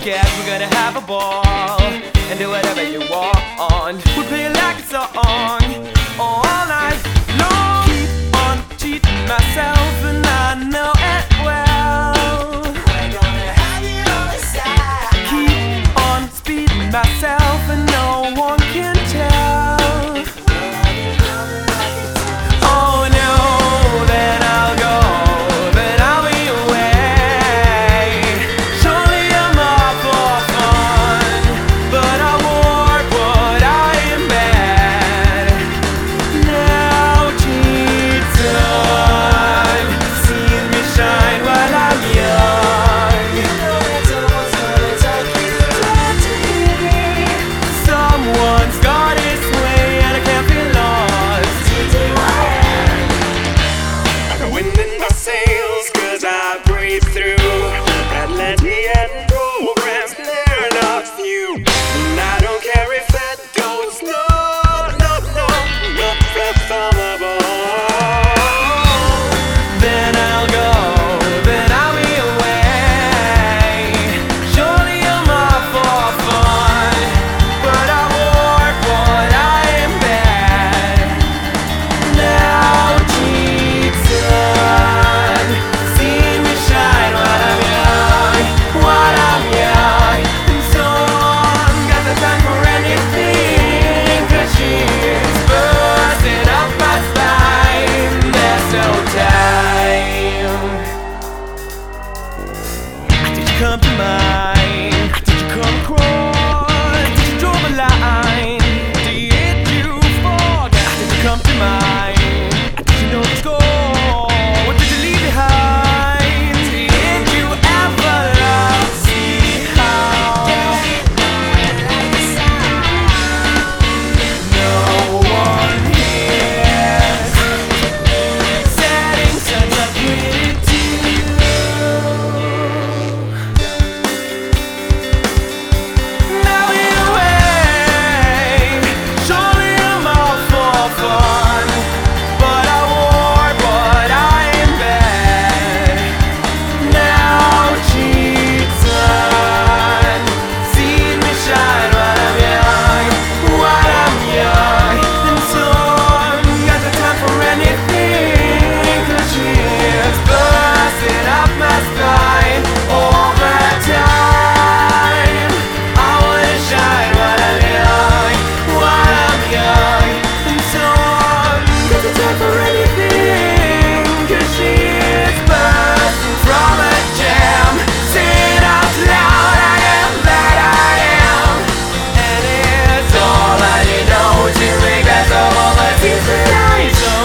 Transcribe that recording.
scared, we're gonna have a ball and do whatever you want. We play it like it's a song all night long. Keep on cheating myself and I know it well. We're gonna have you on the side. Keep on speeding myself and no one can tell. Oh no, then I'll go, then I'll be away. Surely I'm all for fun, but I work what I am bad. Now cheats on, seeing me shine while I'm young. You know it's almost gonna take you to Someone's got its way and I can't be lost. The wind in my sails, 'cause I breathe through Atlantean programs, they're not few. And I don't care if that goes not flammable. Then I'll go, then I'll be away. Surely I'm all for fun, but I work what I am bad. Now cheats on, see me shine while I'm young, while I'm young. And so on, got the time for anything, 'cause she's bursting up my spine. There's no time. Did you come to mind? Did you come across? Did you draw the line? Did you forget? Did you come to mind? Did you know the score? What did you leave behind? Did you ever love? See how no one hears, setting such a pretty tune. Now in a way, surely I'm all for fun, but I wore what I am bad. Now cheats on, see me shine while I'm young, while I'm young. And so on, got the time for anything, 'cause she is busting up my spine all the time. I wanna shine while I'm young, while I'm young. And so on, got the time for anything, 'cause she is busting from a jam. Saying out loud, I am that I am. And it's all I need to know to make best of all the tears that I sow.